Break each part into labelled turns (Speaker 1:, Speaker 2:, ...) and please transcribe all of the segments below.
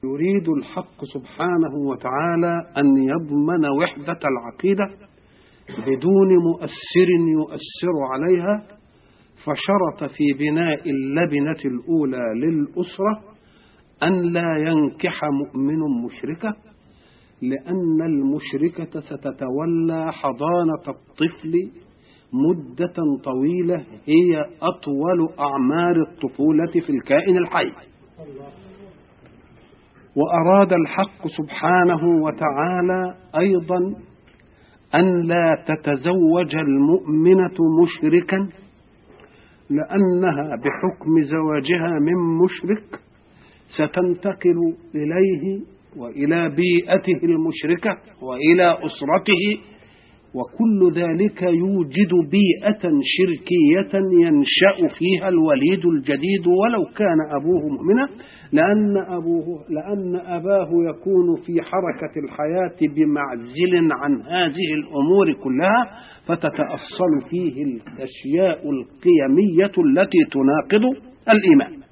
Speaker 1: يريد الحق سبحانه وتعالى أن يضمن وحدة العقيدة بدون مؤثر يؤثر عليها، فشرط في بناء اللبنة الأولى للأسرة أن لا ينكح مؤمن مشركة، لأن المشركة ستتولى حضانة الطفل مدة طويلة هي أطول أعمار الطفولة في الكائن الحي. وأراد الحق سبحانه وتعالى أيضا أن لا تتزوج المؤمنة مشركا، لأنها بحكم زواجها من مشرك ستنتقل إليه وإلى بيئته المشركة وإلى أسرته، وكل ذلك يوجد بيئة شركية ينشأ فيها الوليد الجديد ولو كان أبوه مؤمنا، لأن أباه يكون في حركة الحياة بمعزل عن هذه الأمور كلها، فتتأصل فيه الأشياء القيمية التي تناقض الإيمان.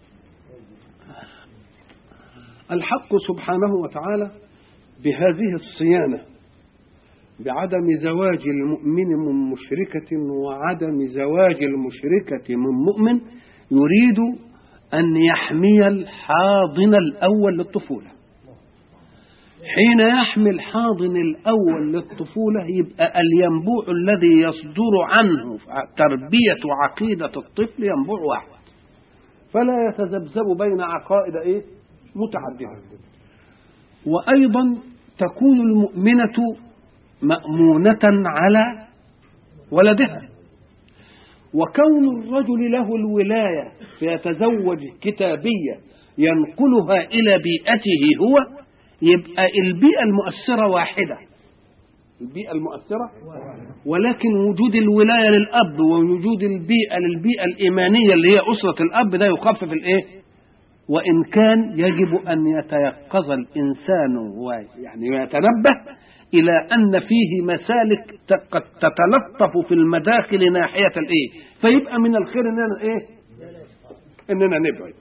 Speaker 1: الحق سبحانه وتعالى بهذه الصيانة بعدم زواج المؤمن من مشركة وعدم زواج المشركة من مؤمن يريد أن يحمي الحاضن الأول للطفولة. حين يحمي الحاضن الأول للطفولة يبقى الينبوع الذي يصدر عنه تربية عقيدة الطفل ينبوع واحد، فلا يتذبذب بين عقائد متعددة. وأيضا تكون المؤمنة مأمونة على ولدها، وكون الرجل له الولاية فيتزوج كتابية ينقلها إلى بيئته هو، يبقى البيئة المؤثرة واحدة، البيئة المؤثرة، ولكن وجود الولاية للأب ووجود البيئة للبيئة الإيمانية اللي هي أسرة الأب ده يخفف وإن كان يجب أن يتيقظ الإنسان ويعني يتنبه إلى أن فيه مسالك قد تتلطف في المداخل ناحية فيبقى من الخير إننا نبعد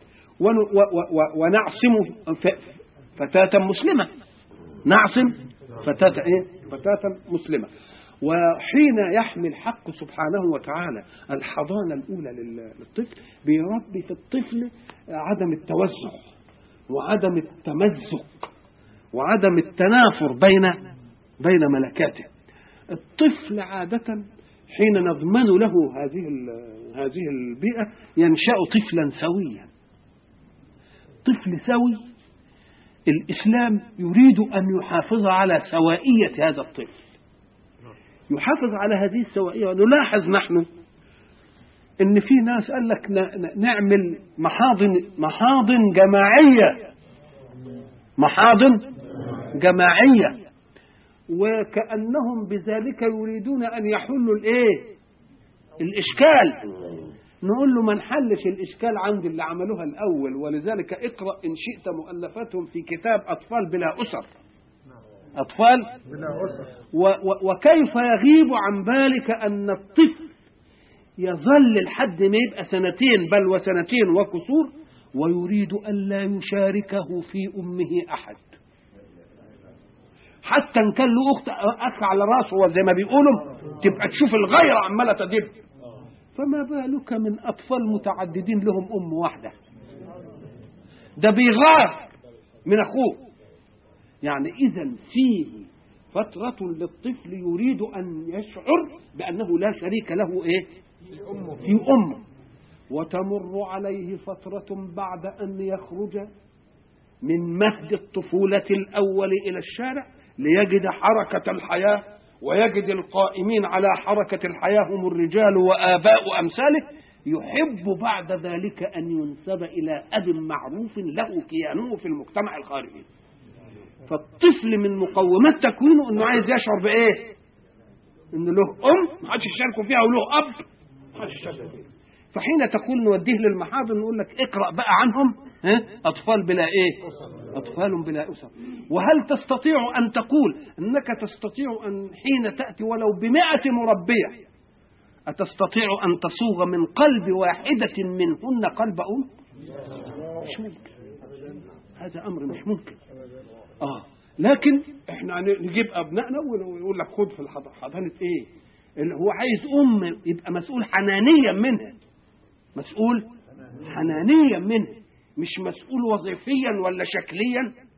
Speaker 1: ونعصم فتاة مسلمة، نعصم فتاة مسلمة. وحين يحمي الحق سبحانه وتعالى الحضانة الأولى للطفل بيربي في الطفل عدم التوزع وعدم التمزق وعدم التنافر بين ملكاته. الطفل عادة حين نضمن له هذه البيئة ينشأ طفلا سويا، طفل سوي. الإسلام يريد أن يحافظ على سوائية هذا الطفل، يحافظ على هذه السوائية. ونلاحظ نحن إن في ناس قال لك نعمل محاضن جماعية، وكأنهم بذلك يريدون أن يحلوا الإشكال. نقول له ما نحلش الإشكال عند اللي عملوها الأول، ولذلك اقرأ إن شئت مؤلفاتهم في كتاب أطفال بلا أسر، أطفال بلا أسر. وكيف يغيب عن بالك أن الطفل يظل لحد ما يبقى سنتين بل وسنتين وكسور ويريد أن لا يشاركه في أمه أحد، حتى إن كان له أخ على راسه وزي ما بيقولوا تبقى تشوف الغيرة عمالة تدب، فما بالك من أطفال متعددين لهم أم واحدة؟ ده بيغار من أخوه. يعني إذن فيه فترة للطفل يريد أن يشعر بأنه لا شريك له في أمه، وتمر عليه فترة بعد أن يخرج من مهد الطفولة الأول إلى الشارع ليجد حركة الحياة ويجد القائمين على حركة الحياة هم الرجال وآباء أمثاله، يحب بعد ذلك أن ينسب إلى أب معروف له كيانه في المجتمع الخارجي. فالطفل من مقومات تكوينه أنه عايز يشعر إنه له ما حدش يشاركوا فيها وله أب ما حدش يشاركوا فيها. فحين تقول نوديه للمحاضر نقول لك اقرأ بقى عنهم أطفال بلا أطفال بلا أسر. وهل تستطيع أن تقول أنك تستطيع أن حين تأتي ولو ب100 مربية أتستطيع أن تصوغ من قلب واحدة منهن قلب أم؟ مش ممكن. هذا امر مش ممكن. لكن احنا نجيب ابنائنا ونقول لك خد في حضانه ايه اللي هو عايز يبقى مسؤول حنانيا منها، مسؤول حنانيا منها، مش مسؤول وظيفيا ولا شكليا